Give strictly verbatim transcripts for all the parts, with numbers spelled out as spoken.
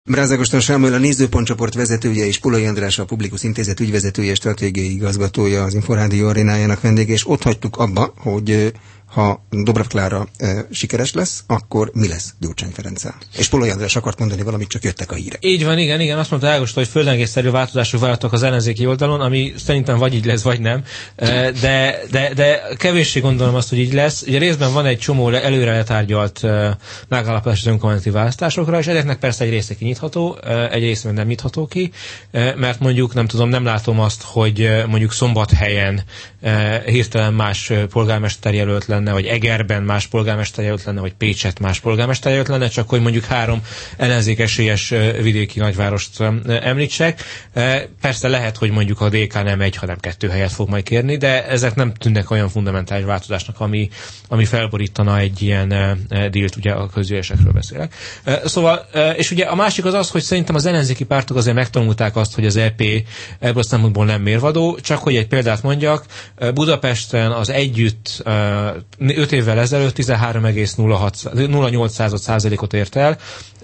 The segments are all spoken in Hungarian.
Bráz Ágoston Sámuel, a Nézőpont csoport vezetője, és Pulai András, a Publikus Intézet ügyvezetője, stratégiai igazgatója, az Inforádió arénájának vendége, és ott hagytuk abba, hogy ha Dobrev Klára e, sikeres lesz, akkor mi lesz Gyurcsány Ferenccel? És Pulai András akart mondani valamit, csak jöttek a hírek. Így van, igen, igen. Azt mondta Ágoston, hogy földrengésszerű változások várhatók az ellenzéki oldalon, ami szerintem vagy így lesz, vagy nem. De, de, de kevéssé gondolom azt, hogy így lesz. Ugye részben van egy csomó előre letárgyalt megállapodás az önkormányzati választásokra, és ezeknek persze egy része kinyitható, egy része nem nyitható ki, mert mondjuk, nem tudom, nem látom azt, hogy mondjuk Szombathelyen hirtelen más polgármester jelölt lenne, vagy Egerben más polgármester jelölt lenne, vagy Pécset más polgármester jelölt lenne, csak hogy mondjuk három ellenzékesélyes vidéki nagyvárost említsek. Persze lehet, hogy mondjuk a dé ká nem egy, hanem kettő helyet fog majd kérni, de ezek nem tűnnek olyan fundamentális változásnak, ami, ami felborítana egy ilyen dílt, ugye a közülésekről beszélek. Szóval, és ugye a másik az az, hogy szerintem az ellenzéki pártok azért megtanulták azt, hogy az é pé ebből a szempontból nem mérvadó, csak hogy egy példát mondjak, Budapesten az Együtt öt évvel ezelőtt tizenhárom egész nulla nyolc százalékot ért el,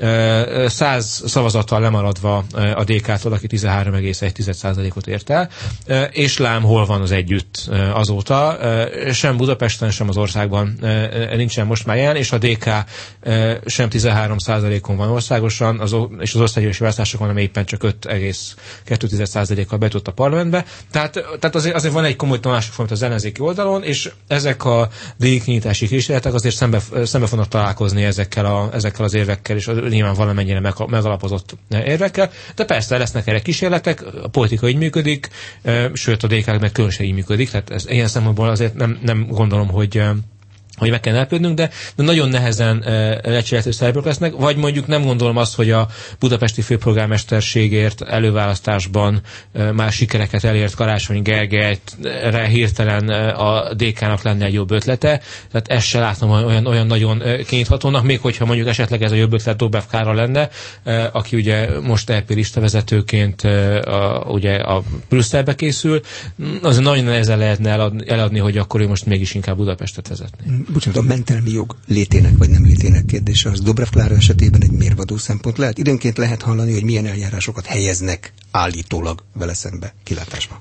száz szavazattal lemaradva a dé ká-tól, aki tizenhárom egész egy százalékot ért el, és lám hol van az Együtt azóta, sem Budapesten, sem az országban nincsen most már jelen, és a dé ká sem tizenhárom százalékon van országosan, az, és az országgyűlési választásokon nem éppen csak öt egész kettő százalékkal bejutott a parlamentbe. Tehát, tehát azért, azért van egy komoly tanulásuk folyamat az ellenzéki oldalon, és ezek a díjkinyitási kísérletek azért szembe, szembe fognak találkozni ezekkel, a, ezekkel az érvekkel, és nyilván valamennyire meg, megalapozott érvekkel, de persze lesznek erre kísérletek, a politika így működik, sőt a dé ká meg különösen így működik, tehát ez, ilyen szempontból azért nem, nem gondolom, hogy hogy meg kell elpődnünk, de, de nagyon nehezen e, lecserélhető szereplők lesznek, vagy mondjuk nem gondolom azt, hogy a budapesti főpolgármesterségért előválasztásban e, már sikereket elért Karácsony Gergelyre hirtelen e, a dé ká-nak lenne egy jobb ötlete, tehát ezt se látom olyan, olyan nagyon e, kinyithatónak, még hogyha mondjuk esetleg ez a jobb ötlet Dobrev Klára lenne, e, aki ugye most é pé listavezetőként e, a, ugye a Brüsszelbe készül, az nagyon nehezen lehetne eladni, eladni, hogy akkor ő most mégis inkább Budapestet vezetné. Bocsánat, a mentelmi jog létének vagy nem létének kérdése az Dobrev Klára esetében egy mérvadó szempont lehet. Időnként lehet hallani, hogy milyen eljárásokat helyeznek állítólag vele szembe kilátásba.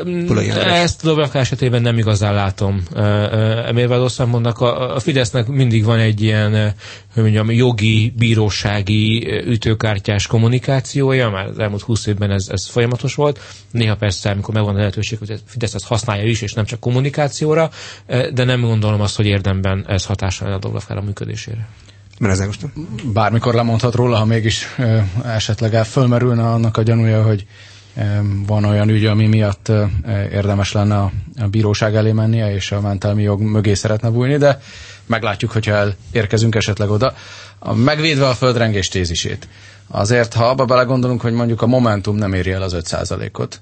Ezt Dobrev Klára esetében nem igazán látom mérvadó szempontnak. A Fidesznek mindig van egy ilyen, hogy mondjam, jogi, bírósági, ütőkártyás kommunikációja, már az elmúlt húsz évben ez, ez folyamatos volt. Néha persze, amikor megvan a lehetőség, hogy a Fidesz ezt használja is, és nem csak kommunikációra, de nem gondolom azt, hogy érdemben ez hatással lenne a Dobrev Klára működésére. Bármikor lemondhat róla, ha mégis ö, esetleg fölmerülne annak a gyanúja, hogy ö, van olyan ügy, ami miatt ö, érdemes lenne a, a bíróság elé mennie, és a mentelmi jog mögé szeretne bújni, de meglátjuk, hogyha elérkezünk esetleg oda. A, megvédve a földrengés tézisét. Azért, ha abba belegondolunk, hogy mondjuk a Momentum nem éri el az öt százalékot,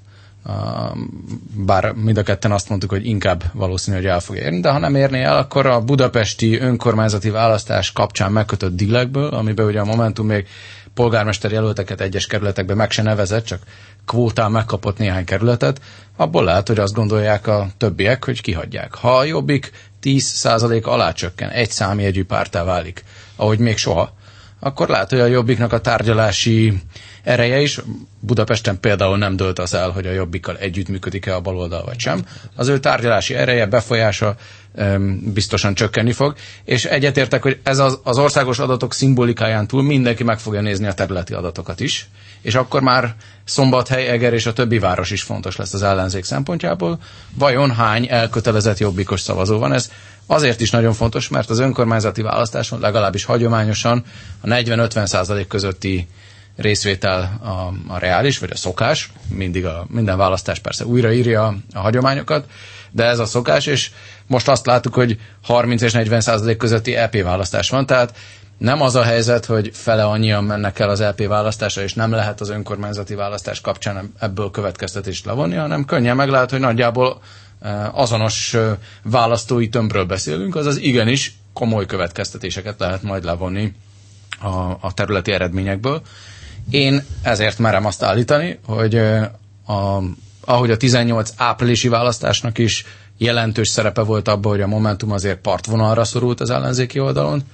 bár mind a ketten azt mondtuk, hogy inkább valószínű, hogy el fog érni, de ha nem érné el, akkor a budapesti önkormányzati választás kapcsán megkötött dílekből, amiben ugye a Momentum még polgármester jelölteket egyes kerületekben meg se nevezett, csak kvótán megkapott néhány kerületet, abból lehet, hogy azt gondolják a többiek, hogy kihagyják. Ha a Jobbik tíz százalék alá csökken, egy számjegyű párttá válik, ahogy még soha, akkor lehet, hogy a Jobbiknak a tárgyalási ereje is, Budapesten például nem dőlt az el, hogy a Jobbikkal együttműködik-e a baloldal vagy sem. Az ő tárgyalási ereje, befolyása um, biztosan csökkenni fog, és egyetértek, hogy ez az, az országos adatok szimbolikáján túl mindenki meg fogja nézni a területi adatokat is, és akkor már Szombathely, Eger és a többi város is fontos lesz az ellenzék szempontjából. Vajon hány elkötelezett jobbikos szavazó van? Ez azért is nagyon fontos, mert az önkormányzati választáson legalábbis hagyományosan a negyven-ötven százalék közötti részvétel a, a reális, vagy a szokás, mindig a, minden választás persze újraírja a, a hagyományokat, de ez a szokás, és most azt láttuk, hogy harminc és negyven százalék közötti é pé választás van, tehát nem az a helyzet, hogy fele annyian mennek el az é pé választásra, és nem lehet az önkormányzati választás kapcsán ebből következtetést levonni, hanem könnyen meg lehet, hogy nagyjából azonos választói tömbről beszélünk, azaz igenis komoly következtetéseket lehet majd levonni a, a területi eredményekből. Én ezért merem azt állítani, hogy a, ahogy a tizennyolc áprilisi választásnak is jelentős szerepe volt abban, hogy a Momentum azért partvonalra szorult az ellenzéki oldalon,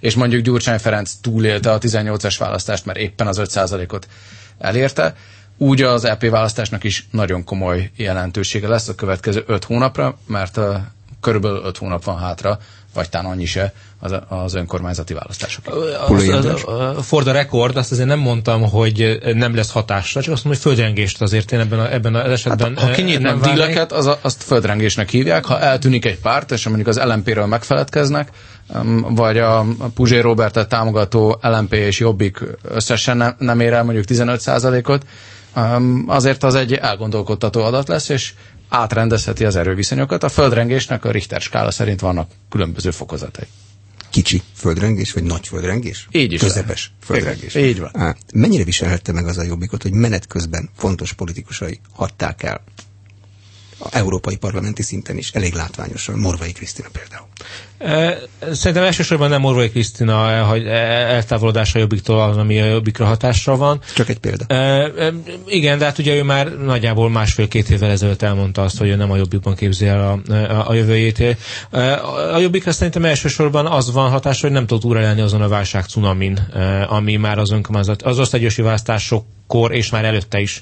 és mondjuk Gyurcsány Ferenc túlélte a tizennyolcas választást, mert éppen az öt százalékot elérte, úgy az é pé választásnak is nagyon komoly jelentősége lesz a következő öt hónapra, mert uh, körülbelül öt hónap van hátra, vagy talán annyi se az, az önkormányzati választások. Az, az, az, for the record, azt azért nem mondtam, hogy nem lesz hatásra, csak azt mondom, hogy földrengést azért én ebben, a, ebben az esetben hát, ha kinyitnak díleket, az a, azt földrengésnek hívják, ha eltűnik egy párt, és mondjuk az el em pé-ről megfeledkeznek, vagy a Puzsér Robertet támogató el em pé és Jobbik összesen nem, nem ér el mondjuk tizenöt százalékot, azért az egy elgondolkodtató adat lesz, és átrendezheti az erőviszonyokat. A földrengésnek a Richter skála szerint vannak különböző fokozatai. Kicsi földrengés, vagy nagy földrengés? Így is. Közepes lehet. Földrengés. Így van. Á, mennyire viselhette meg az a Jobbikot, hogy menet közben fontos politikusai hagyták el? A európai parlamenti szinten is elég látványosan. Morvai Krisztina például. Szerintem elsősorban nem Morvai Krisztina eltávolodása a Jobbiktól az, ami a Jobbikra hatással van. Csak egy példa. E, igen, de hát ugye ő már nagyjából másfél-két évvel ezelőtt elmondta azt, hogy ő nem a Jobbikban képzi el a, a, a jövőjét. A Jobbikra szerintem elsősorban az van hatása, hogy nem tudott úrrá lenni azon a válság cunamin, ami már az önkormányzat, az országgyűlési választások kor és már előtte is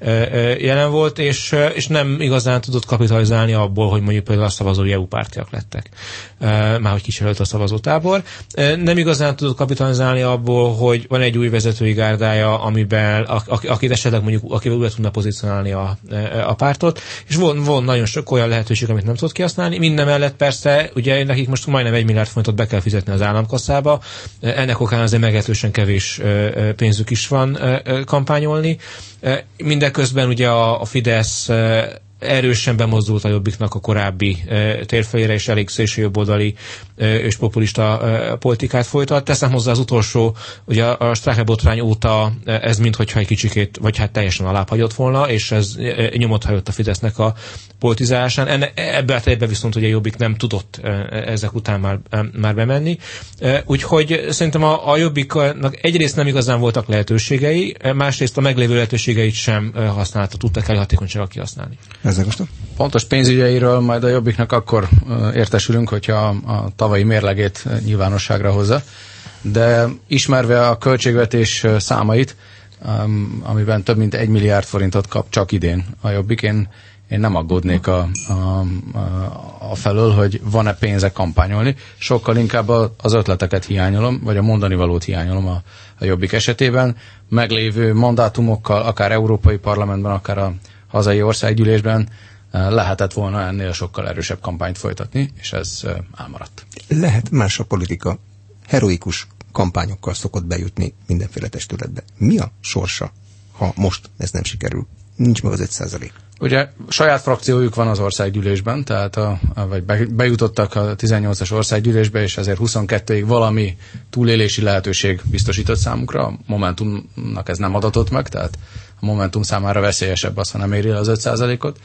jelen volt, és, és nem igazán tudott kapitalizálni abból, hogy mondjuk például a szavazói é u pártiak lettek. Már hogy kísérült a szavazótábor. Nem igazán tudott kapitalizálni abból, hogy van egy új vezetői gárdája, amiben, akit esetleg mondjuk, akivel újra tudna pozícionálni a, a pártot, és von, von nagyon sok olyan lehetőség, amit nem tudott kihasználni. Minden mellett persze, ugye nekik most majdnem egy milliárd forintot be kell fizetni az államkasszába, ennek okán azért meglehetősen kevés pénzük is van kampányolni. Mindeközben ugye a, a Fidesz erősen bemozdult a Jobbiknak a korábbi e, térfelére, és elég szélsőjobboldali e, és populista e, politikát folytat. Teszem hozzá az utolsó, ugye a, a Strache botrány óta ez minthogyha egy kicsikét, vagy hát teljesen alább hagyott volna, és ez e, nyomot hagyott a Fidesznek a politizálásán. Enne, ebbe a tejbe viszont ugye a Jobbik nem tudott e, ezek után már, e, már bemenni. E, úgyhogy szerintem a, a Jobbiknak egyrészt nem igazán voltak lehetőségei, másrészt a meglévő lehetőségeit sem e, használta, tudtak el hatékonysággal kihasználni. Pontos pénzügyeiről majd a Jobbiknak akkor értesülünk, hogyha a, a tavalyi mérlegét nyilvánosságra hozza, de ismerve a költségvetés számait, amiben több mint egy milliárd forintot kap csak idén a Jobbik, én, én nem aggódnék a, a, a, a felől, hogy van-e pénze kampányolni, sokkal inkább az ötleteket hiányolom, vagy a mondani valót hiányolom a, a Jobbik esetében, meglévő mandátumokkal, akár Európai Parlamentben, akár a hazai országgyűlésben lehetett volna ennél sokkal erősebb kampányt folytatni, és ez elmaradt. Lehet más a politika. Heroikus kampányokkal szokott bejutni mindenféle testületbe. Mi a sorsa, ha most ez nem sikerül? Nincs meg az öt százalék. Ugye saját frakciójuk van az országgyűlésben, tehát a, a, vagy bejutottak a tizennyolcas országgyűlésbe, és ezért huszonkettőig valami túlélési lehetőség biztosított számukra. A Momentumnak ez nem adatott meg, tehát a Momentum számára veszélyesebb az, ha nem éri el az öt százalékot.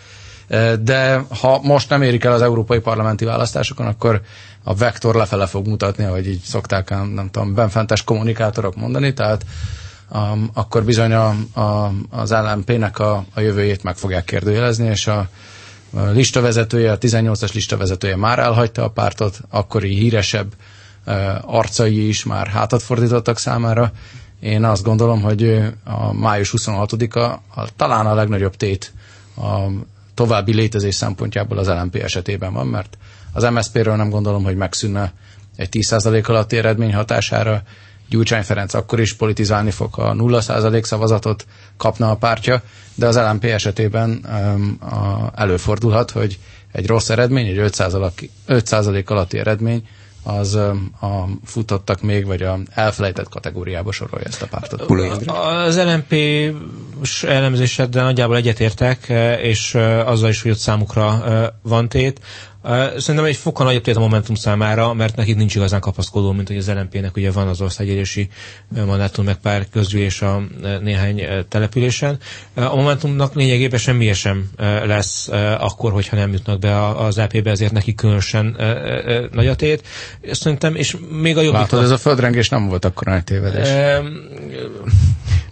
De ha most nem érik el az európai parlamenti választásokon, akkor a vektor lefele fog mutatni, ahogy így szokták, nem tudom, benfentes kommunikátorok mondani, tehát um, akkor bizony a, a, az el em pé-nek a, a jövőjét meg fogják kérdőjelezni, és a, a listavezetője, a tizennyolcas listavezetője már elhagyta a pártot, akkori híresebb uh, arcai is már hátat fordítottak számára. Én azt gondolom, hogy a május huszonhatodika a, talán a legnagyobb tét a további létezés szempontjából az el em pé esetében van, mert az em es zé pé-ről nem gondolom, hogy megszűnne egy tíz százalék alatti eredmény hatására. Gyurcsány Ferenc akkor is politizálni fog, ha nulla százalék szavazatot kapna a pártja, de az el em pé esetében um, a, előfordulhat, hogy egy rossz eredmény, egy öt százalék alatti eredmény, az a futottak még, vagy a elfelejtett kategóriába sorolja ezt a pártot. Az el em pé-s elemzéseddel nagyjából egyetértek, és azzal is, hogy ott számukra van tét. Szerintem egy fokkal nagyobb tét a Momentum számára, mert nekik nincs igazán kapaszkodó, mint hogy az el em pé-nek ugye van az országgyűlési mandátum, meg pár közgyűlés a néhány településen. A Momentumnak lényegében semmi sem lesz akkor, hogyha nem jutnak be az é pé-be, ezért nekik különösen nagy a tét. Szerintem, és még a Jobbiknak... Látod, ez a földrengés nem volt akkor nagy tévedés.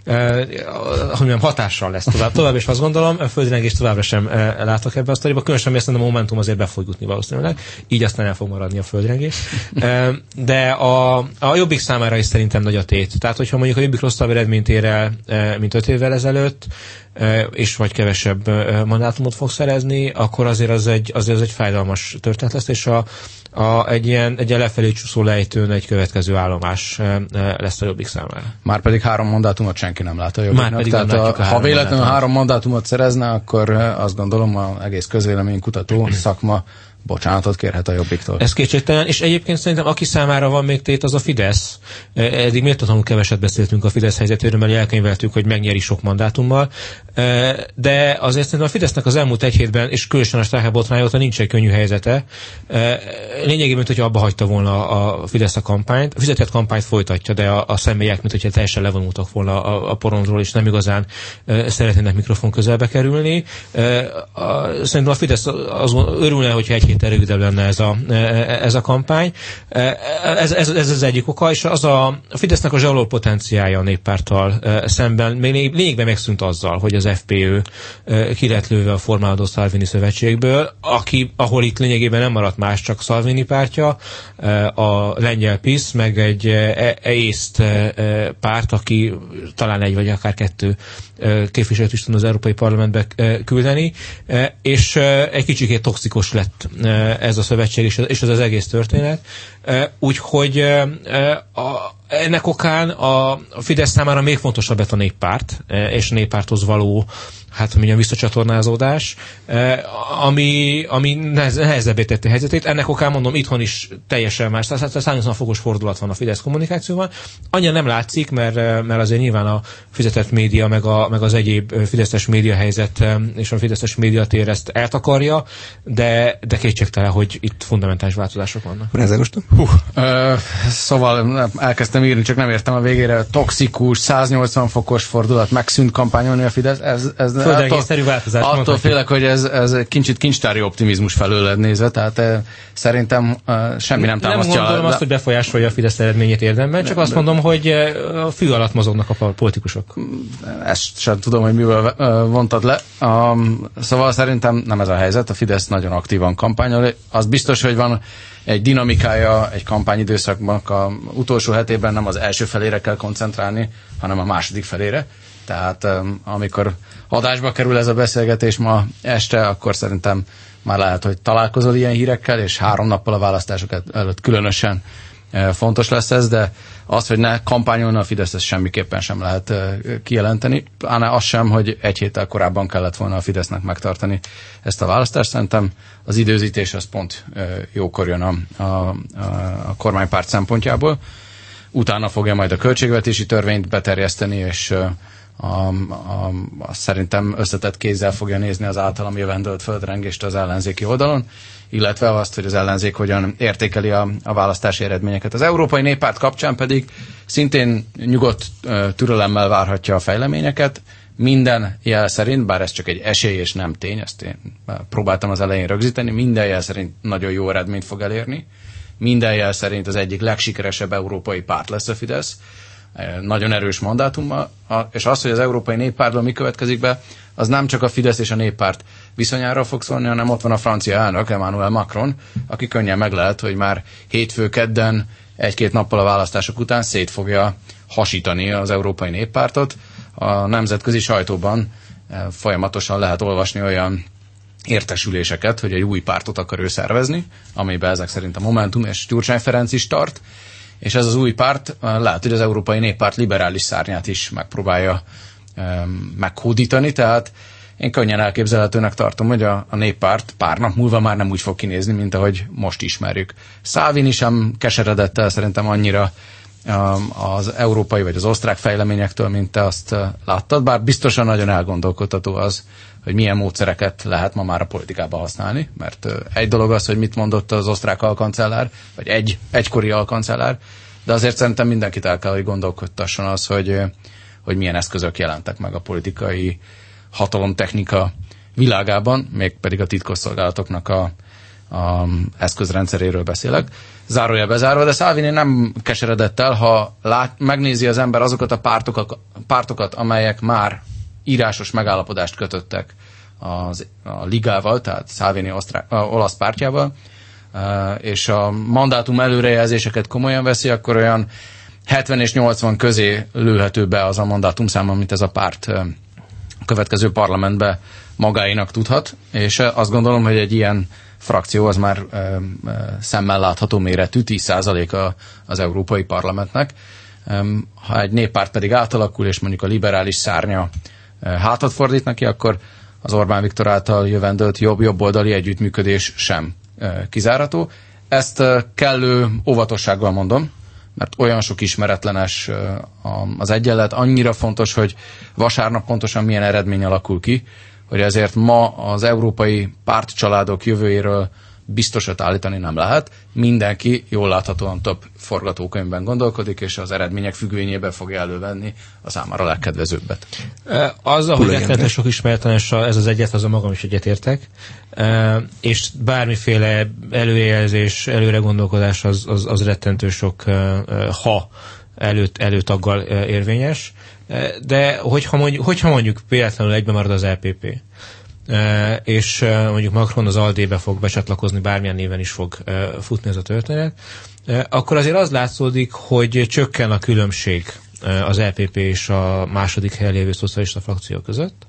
hogy nem hatással lesz tovább. Tovább is azt gondolom, a földrengést továbbra sem látok ebbe a sztoriba, különösen mert szerintem a Momentum azért be fog jutni valószínűleg, így aztán el fog maradni a földrengés. De a, a Jobbik számára is szerintem nagy a tét. Tehát, hogyha mondjuk a Jobbik rosszabb eredményt ér el, mint öt évvel ezelőtt, és vagy kevesebb mandátumot fog szerezni, akkor azért az egy, azért az egy fájdalmas történet lesz, és a, a, egy ilyen, egy ilyen lefelé csúszó lejtőn egy következő állomás lesz a Jobbik számára. Márpedig három mandátumot senki nem lát a Jobbiknak. Tehát a, a ha véletlenül három mandátumot szerezne, akkor azt gondolom az egész közvéleménykutató szakma bocsánatot kérhet a Jobbiktól. Ez kétségtelen, és egyébként szerintem aki számára van még tét, az a Fidesz. Eddig méltatlanul keveset beszéltünk a Fidesz helyzetéről, mert elkönyveltük, hogy megnyeri sok mandátummal, de azért szerintem a Fidesznek az elmúlt egy hétben, és különösen a Strache botrány óta nincs egy könnyű helyzete. Lényegében, hogyha abba hagyta volna a Fidesz a kampányt, a fizetett kampányt folytatja, de a, a személyek, mint hogyha teljesen levonultak volna a, a porondról, és nem igazán szeretnének mikrofon közelbe kerülni. Szerintem a Fidesz az örülne, hogyha egy héttel rövidebb lenne ez a, ez a kampány. Ez, ez, ez az egyik oka, és az a, a Fidesznek a zsaroló potenciálja a Néppárttal szemben még lényegben megszűnt azzal, hogy az ef pé ö ki lett lőve a formálódó Salvini szövetségből, aki, ahol itt lényegében nem maradt más, csak Salvini pártja, a lengyel PiS, meg egy észt párt, aki talán egy vagy akár kettő képviselőt is tud az Európai Parlamentbe küldeni, és egy kicsikét toxikus lett ez a szövetség és ez az egész történet. Úgyhogy a ennek okán a Fidesz számára még fontosabb lett a Néppárt, és a Néppárthoz való, hát mondjam, visszacsatornázódás, ami, ami nehezebbé tette helyzetét. Ennek okán mondom, itthon is teljesen más, tehát száz nyolcvan fokos fordulat van a Fidesz kommunikációban. Annyira nem látszik, mert, mert azért nyilván a fizetett média, meg, a, meg az egyéb fideszes médiahelyzet és a fideszes médiatér ezt eltakarja, de, de kétségtelen, hogy itt fundamentális változások vannak. Hú, ö, szóval elkezdtem írni, csak nem értem a végére. Toxikus, száz nyolcvan fokos fordulat, megszűnt kampányolni a Fidesz. Ez, ez földrengésszerű változás. Attól mondhatjuk. félek, hogy ez, ez kicsit kincstári optimizmus felőled nézve, tehát e, szerintem e, semmi nem támasztja. Nem gondolom le... azt, hogy befolyásolja a Fidesz eredményét érdemben, csak azt mondom, hogy a fű alatt mozognak a politikusok. Ezt sem tudom, hogy miből vontad le. Um, szóval szerintem nem ez a helyzet, a Fidesz nagyon aktívan kampányol. Az biztos, hogy van egy dinamikája egy kampányidőszakban, a utolsó hetében nem az első felére kell koncentrálni, hanem a második felére. Tehát um, amikor adásba kerül ez a beszélgetés ma este, akkor szerintem már lehet, hogy találkozol ilyen hírekkel, és három nappal a választások előtt különösen uh, fontos lesz ez, de azt, hogy ne kampányolna a Fidesz, ezt semmiképpen sem lehet uh, kijelenteni, hanem az sem, hogy egy héttel korábban kellett volna a Fidesznek megtartani ezt a választást. Szerintem az időzítés az pont uh, jókor jön a, a, a, a kormánypárt szempontjából. Utána fogja majd a költségvetési törvényt beterjeszteni, és uh, A, a, a, szerintem összetett kézzel fogja nézni az általam jövendőlt földrengést az ellenzéki oldalon, illetve azt, hogy az ellenzék hogyan értékeli a, a választási eredményeket. Az Európai Néppárt kapcsán pedig szintén nyugodt türelemmel várhatja a fejleményeket. Minden jel szerint, bár ez csak egy esély és nem tény, ezt én próbáltam az elején rögzíteni, minden jel szerint nagyon jó eredményt fog elérni. Minden jel szerint az egyik legsikeresebb európai párt lesz a Fidesz, nagyon erős mandátummal, és az, hogy az Európai Néppártból mi következik be, az nem csak a Fidesz és a Néppárt viszonyára fog szólni, hanem ott van a francia elnök, Emmanuel Macron, aki könnyen meg lehet, hogy már hétfő kedden, egy-két nappal a választások után szét fogja hasítani az Európai Néppártot. A nemzetközi sajtóban folyamatosan lehet olvasni olyan értesüléseket, hogy egy új pártot akar ő szervezni, amiben ezek szerint a Momentum és Gyurcsány Ferenc is tart, és ez az új párt lehet, hogy az Európai Néppárt liberális szárnyát is megpróbálja um, meghódítani, tehát én könnyen elképzelhetőnek tartom, hogy a, a Néppárt pár nap múlva már nem úgy fog kinézni, mint ahogy most ismerjük. Salvini sem keseredett el szerintem annyira um, az európai vagy az osztrák fejleményektől, mint te azt uh, láttad, bár biztosan nagyon elgondolkodtató az, hogy milyen módszereket lehet ma már a politikában használni, mert egy dolog az, hogy mit mondott az osztrák alkancellár, vagy egy egykori alkancellár, de azért szerintem mindenkit el kell, hogy gondolkodtasson az, hogy, hogy milyen eszközök jelentek meg a politikai hatalomtechnika világában, mégpedig a titkosszolgálatoknak a, a eszközrendszeréről beszélek. Zárója bezárva, de Salvini nem keseredett el, ha lát, megnézi az ember azokat a pártokat, pártokat, amelyek már írásos megállapodást kötöttek az, a ligával, tehát Salvini osztrá, a, olasz pártjával, és a mandátum előrejelzéseket komolyan veszi, akkor olyan hetven és nyolcvan közé lőhető be az a mandátumszám, amit ez a párt a következő parlamentbe magáinak tudhat, és azt gondolom, hogy egy ilyen frakció az már ö, ö, szemmel látható méretű, tíz százaléka az Európai Parlamentnek. Ha egy néppárt pedig átalakul, és mondjuk a liberális szárnya hátat fordít neki, akkor az Orbán Viktor által jövendőlt jobb-jobboldali együttműködés sem kizárható. Ezt kellő óvatossággal mondom, mert olyan sok ismeretlenes az egyenlet, annyira fontos, hogy vasárnap pontosan milyen eredmény alakul ki, hogy ezért ma az európai pártcsaládok jövőjéről biztosat állítani nem lehet. Mindenki jól láthatóan több forgatókönyvben gondolkodik, és az eredmények függvényében fogja elővenni a számára legkedvezőbbet. Azzal, hogy rettenetes sok ismeretlenes ez az egyet, az a magam is egyetértek, és bármiféle előrejelzés, előre gondolkodás az, az, az rettentő sok ha előtt, előtaggal érvényes, de hogyha mondjuk, hogyha mondjuk véletlenül egyben marad az é pé pé, és mondjuk Macron az Aldébe fog becsatlakozni, bármilyen néven is fog futni ez a történet, akkor azért az látszódik, hogy csökken a különbség az é pé pé és a második helyen lévő szocialista frakció között.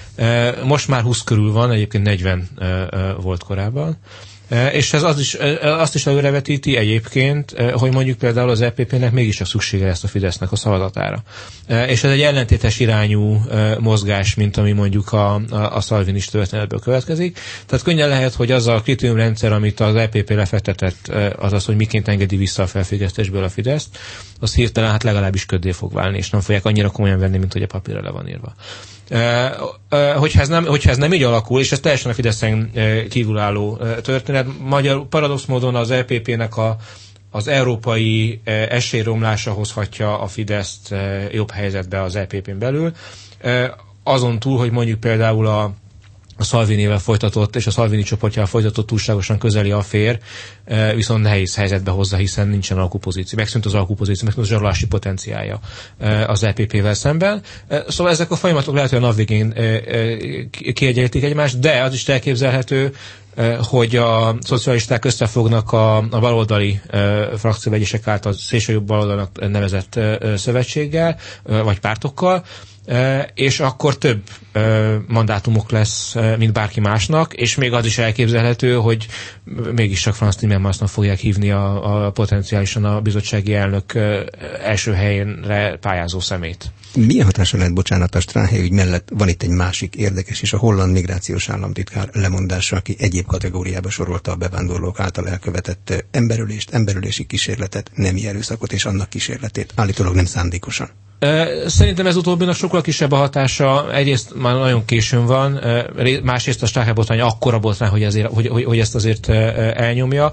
Most már húsz körül van, egyébként negyven volt korábban. És ez az is, azt is előrevetíti egyébként, hogy mondjuk például az é pé pének mégiscsak szüksége lesz a Fidesznek a szavazatára. És ez egy ellentétes irányú mozgás, mint ami mondjuk a, a, a szalvinis történetből következik. Tehát könnyen lehet, hogy az a kritériumrendszer, amit az é pé pé lefektetett, az az, hogy miként engedi vissza a felfüggesztésből a Fideszt, az hirtelen hát legalábbis köddé fog válni, és nem fogják annyira komolyan venni, mint hogy a papírra le van írva. Uh, uh, hogyha, ez nem, hogyha ez nem így alakul, és ez teljesen a Fideszen uh, kívülálló uh, történet, magyar paradox módon az é pé pének a, az európai uh, esélyromlása hozhatja a Fideszt uh, jobb helyzetbe az é pé pén belül. Uh, azon túl, hogy mondjuk például a a Salvinivel folytatott, és a Salvini csoportjával folytatott túlságosan közeli affér, viszont nehéz helyzetbe hozza, hiszen nincsen alkupozíció. Megszűnt az alkupozíció, megszűnt a zsarolási potenciálja az é pé pével szemben. Szóval ezek a folyamatok lehet, hogy a nap végén kiegyenlítik egymást, de az is elképzelhető, hogy a szocialisták összefognak a, a baloldali frakcióvegyesek által szélsőjobb baloldalnak nevezett szövetséggel, vagy pártokkal, és akkor több mandátumok lesz, mint bárki másnak, és még az is elképzelhető, hogy mégis csak Franz Timmermansnak fogják hívni a, a potenciálisan a bizottsági elnök első helyénre pályázó szemét. Milyen hatása lehet, bocsánat, a Strache ügy mellett van itt egy másik érdekes, és a holland migrációs államtitkár lemondása, aki egyéb kategóriába sorolta a bevándorlók által elkövetett emberölést, emberölési kísérletet, nemi erőszakot és annak kísérletét, állítólag nem szándékosan. Szerintem ez utóbbinak sokkal kisebb a hatása. Egyrészt már nagyon későn van, másrészt a Strache botrány akkora botrány, hogy, ezért, hogy, hogy, hogy ezt azért elnyomja.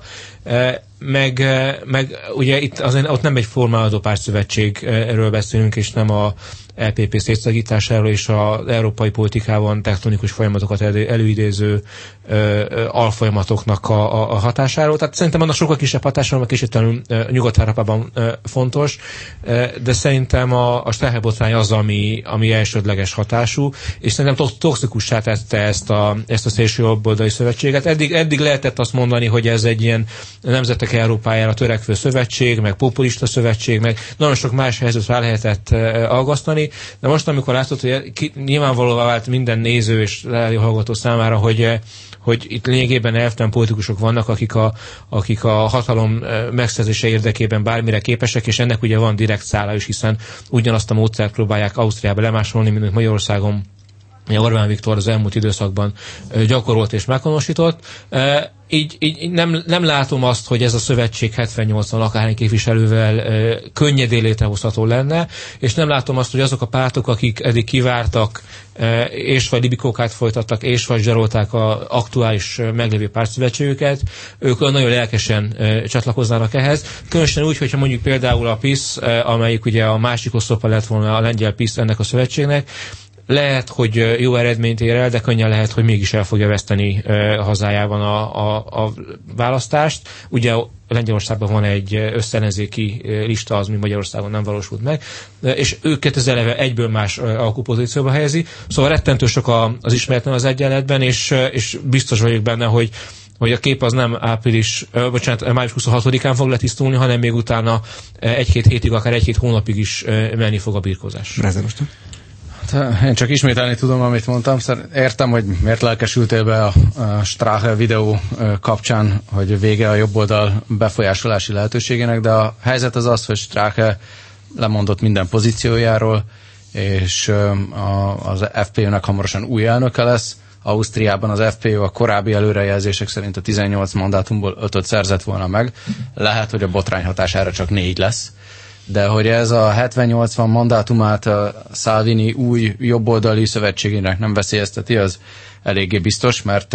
Meg, meg ugye itt azért, ott nem egy formálódó pártszövetségről beszélünk, és nem a é pé pé szétszakításáról és az európai politikában tektonikus folyamatokat elő, előidéző ö, ö, alfolyamatoknak a, a, a hatásáról. Tehát szerintem annak sokkal kisebb hatásáról, mert kicsit Nyugat-Európában fontos, ö, de szerintem a, a Strache botrány az, ami, ami elsődleges hatású, és szerintem toxikussá tette ezt a, ezt a szélső jobboldali szövetséget. Eddig, eddig lehetett azt mondani, hogy ez egy ilyen nemzetek Európájára törekvő szövetség, meg populista szövetség, meg nagyon sok más helyzetet rá lehetett aggasztani, de most, amikor látszott, hogy ki, nyilvánvalóvá vált minden néző és hallgató számára, hogy, hogy itt lényegében elvtelen politikusok vannak, akik a, akik a hatalom megszerzése érdekében bármire képesek, és ennek ugye van direkt szála is, hiszen ugyanazt a módszert próbálják Ausztriába lemásolni, mint Magyarországon Orbán Viktor az elmúlt időszakban gyakorolt és meghonosított. Így, így nem, nem látom azt, hogy ez a szövetség hetven-nyolcvan akárhány képviselővel e, könnyedén létrehozható lenne, és nem látom azt, hogy azok a pártok, akik eddig kivártak, e, és vagy libikókát folytattak, és vagy zsarolták az aktuális e, meglévő pártszövetségüket, ők nagyon lelkesen e, csatlakoznának ehhez. Különösen úgy, hogyha mondjuk például a PiS, e, amelyik ugye a másik oszlopa lett volna a lengyel PiS ennek a szövetségnek, lehet, hogy jó eredményt ér el, de könnyen lehet, hogy mégis el fogja veszteni a hazájában a, a, a választást. Ugye Lengyelországban van egy összellenzéki lista, az, mi Magyarországon nem valósult meg, és őket ez eleve egyből más alkupozícióba helyezi. Szóval rettentő sok az ismeretlen az egyenletben, és, és biztos vagyok benne, hogy hogy a kép az nem április, bocsánat, május huszonhatodikán fog letisztulni, hanem még utána egy-két hétig, akár egy-két hónapig is menni fog a birkózás. Hát, én csak ismételni tudom, amit mondtam. Értem, hogy miért lelkesültél be a, a Strache videó kapcsán, hogy vége a jobboldal befolyásolási lehetőségének, de a helyzet az az, hogy Strache lemondott minden pozíciójáról, és a, az ef pé ö-nek hamarosan új elnöke lesz. Ausztriában az ef pé ö a korábbi előrejelzések szerint a tizennyolc mandátumból ötöt szerzett volna meg. Lehet, hogy a botrány hatására csak négy lesz. De hogy ez a hetven-nyolcvan mandátumát a Salvini új jobboldali szövetségének nem veszélyezteti, az eléggé biztos, mert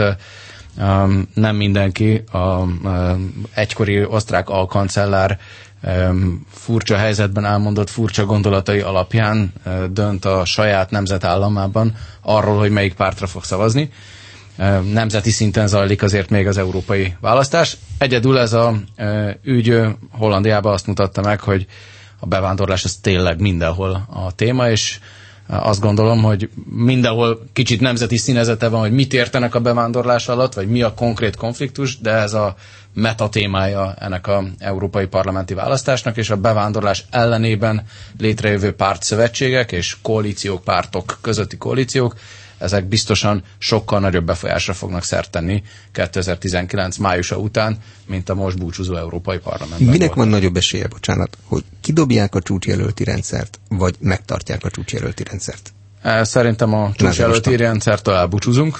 um, nem mindenki a um, egykori osztrák alkancellár um, furcsa helyzetben elmondott furcsa gondolatai alapján uh, dönt a saját nemzetállamában arról, hogy melyik pártra fog szavazni. Uh, nemzeti szinten zajlik azért még az európai választás. Egyedül ez a uh, ügy uh, Hollandiában azt mutatta meg, hogy a bevándorlás az tényleg mindenhol a téma, és azt gondolom, hogy mindenhol kicsit nemzeti színezete van, hogy mit értenek a bevándorlás alatt, vagy mi a konkrét konfliktus, de ez a metatémája ennek az európai parlamenti választásnak, és a bevándorlás ellenében létrejövő pártszövetségek és koalíciók, pártok közötti koalíciók, ezek biztosan sokkal nagyobb befolyásra fognak szert tenni kétezer-tizenkilenc májusa után, mint a most búcsúzó Európai Parlamentben. Minek volt. van nagyobb esélye, bocsánat, hogy kidobják a csúcsjelölti rendszert, vagy megtartják a csúcsjelölti rendszert? Szerintem a csúcsjelölti rendszertől elbúcsúzunk.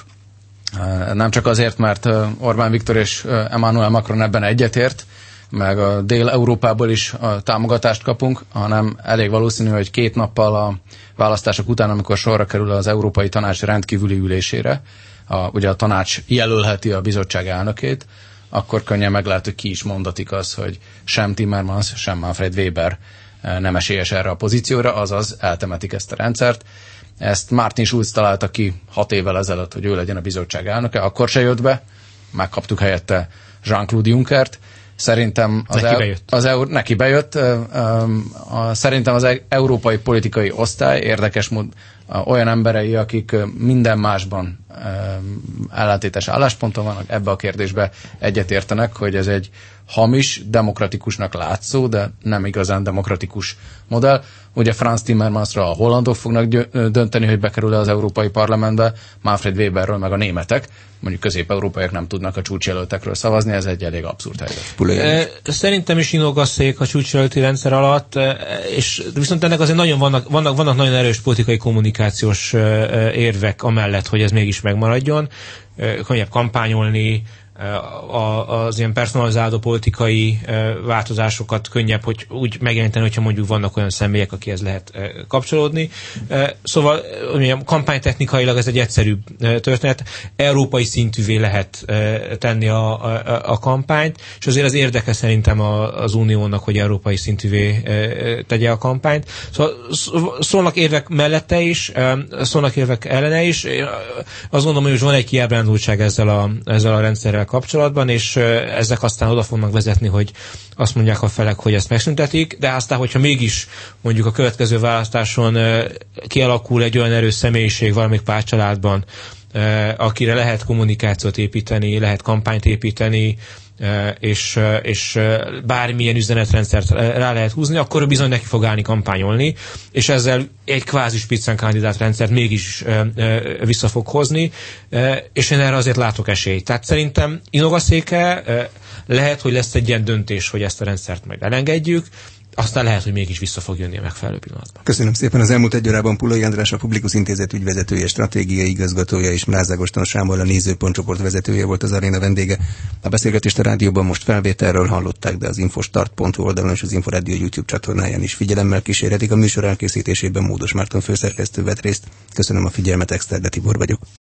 Nem csak azért, mert Orbán Viktor és Emmanuel Macron ebben egyetért, meg a Dél-Európából is a támogatást kapunk, hanem elég valószínű, hogy két nappal a választások után, amikor sorra kerül az Európai Tanács rendkívüli ülésére, a, ugye a tanács jelölheti a bizottság elnökét, akkor könnyen meg lehet, hogy ki is mondatik az, hogy sem Timmermans, sem Manfred Weber nem esélyes erre a pozícióra, azaz eltemetik ezt a rendszert. Ezt Martin Schulz találta ki hat évvel ezelőtt, hogy ő legyen a bizottság elnöke, akkor se jött be, megkaptuk helyette Jean-Claude Junckert. Szerintem az, neki e- bejött. az EU- neki bejött. Uh, um, a, szerintem az e- európai politikai osztály érdekes mód uh, olyan emberei, akik uh, minden másban uh, ellentétes állásponton vannak, ebbe a kérdésbe egyetértenek, hogy ez egy hamis, demokratikusnak látszó, de nem igazán demokratikus modell. Ugye Franz Timmermansra a hollandok fognak gy- dönteni, hogy bekerül-e az Európai Parlamentbe, Manfred Weberről meg a németek, mondjuk közép-európaiak nem tudnak a csúcsjelöltekről szavazni, ez egy elég abszurd helyzet. Szerintem is inogasszék a csúcsjelölti rendszer alatt, és viszont ennek azért nagyon vannak, vannak, vannak nagyon erős politikai kommunikációs érvek amellett, hogy ez mégis megmaradjon. Könnyebb kampányolni, az ilyen personalizáló politikai változásokat könnyebb, hogy úgy megjelenteni, hogyha mondjuk vannak olyan személyek, akihez lehet kapcsolódni. Szóval kampánytechnikailag ez egy egyszerűbb történet. Európai szintűvé lehet tenni a, a, a kampányt, és azért az érdeke szerintem az Uniónak, hogy európai szintűvé tegye a kampányt. Szóval szólnak érvek mellette is, szólnak érvek ellene is. Azt gondolom, hogy van egy kiábrándultság ezzel a, ezzel a rendszerrel kapcsolatban, és ezek aztán oda fognak vezetni, hogy azt mondják a felek, hogy ezt megszüntetik, de aztán, hogyha mégis mondjuk a következő választáson kialakul egy olyan erős személyiség valamelyik pártcsaládban, akire lehet kommunikációt építeni, lehet kampányt építeni, és, és bármilyen üzenetrendszert rá lehet húzni, akkor bizony neki fog állni kampányolni, és ezzel egy kvázi spitzenkandidát rendszert mégis vissza fog hozni, és én erre azért látok esélyt. Tehát szerintem inogaszéke lehet, hogy lesz egy ilyen döntés, hogy ezt a rendszert meg elengedjük, aztán lehet, hogy mégis vissza fog jönni a megfelelő pillanatban. Köszönöm szépen. Az elmúlt egy órában Pulai András, a Publikus Intézet ügyvezetője, stratégiai igazgatója, és Mráz Ágoston Sámuel, a Nézőpont csoport vezetője volt az aréna vendége. A beszélgetést a rádióban most felvételről hallották, de az infostart pont hu oldalon és az Inforádió YouTube csatornáján is figyelemmel kísérhetik. A műsor elkészítésében Módos Márton főszerkesztő vett részt. Köszönöm a figyelmet, Exterde Tibor vagyok.